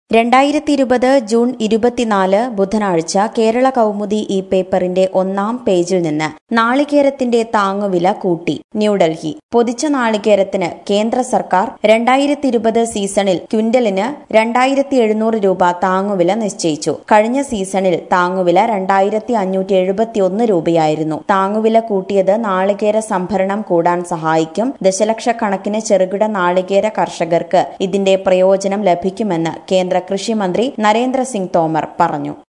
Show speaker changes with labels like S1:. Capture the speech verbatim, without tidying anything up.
S1: രണ്ടായിരത്തി ഇരുപത് ജൂൺ ഇരുപത്തിനാല് ബുധനാഴ്ച കേരള കൗമുദി ഈ പേപ്പറിന്റെ ഒന്നാം പേജിൽ നിന്ന് നാളികേരത്തിന്റെ താങ്ങുവില കൂട്ടി. ന്യൂഡൽഹി. പൊതിച്ച നാളികേരത്തിന് കേന്ദ്ര സർക്കാർ രണ്ടായിരത്തി ഇരുപത് സീസണിൽ ക്വിന്റലിന് രണ്ടായിരത്തി എഴുന്നൂറ് രൂപ താങ്ങുവില നിശ്ചയിച്ചു. കഴിഞ്ഞ സീസണിൽ താങ്ങുവില രണ്ടായിരത്തി അഞ്ഞൂറ്റി എഴുപത്തി ഒന്ന് രൂപയായിരുന്നു. താങ്ങുവില കൂട്ടിയത് നാളികേര സംഭരണം കൂടാൻ സഹായിക്കും. ദശലക്ഷക്കണക്കിന് ചെറുകിട നാളികേര കർഷകർക്ക് ഇതിന്റെ പ്രയോജനം ലഭിക്കുമെന്ന് കേന്ദ്ര കൃഷിമന്ത്രി നരേന്ദ്ര സിംഗ് തോമർ പറഞ്ഞു.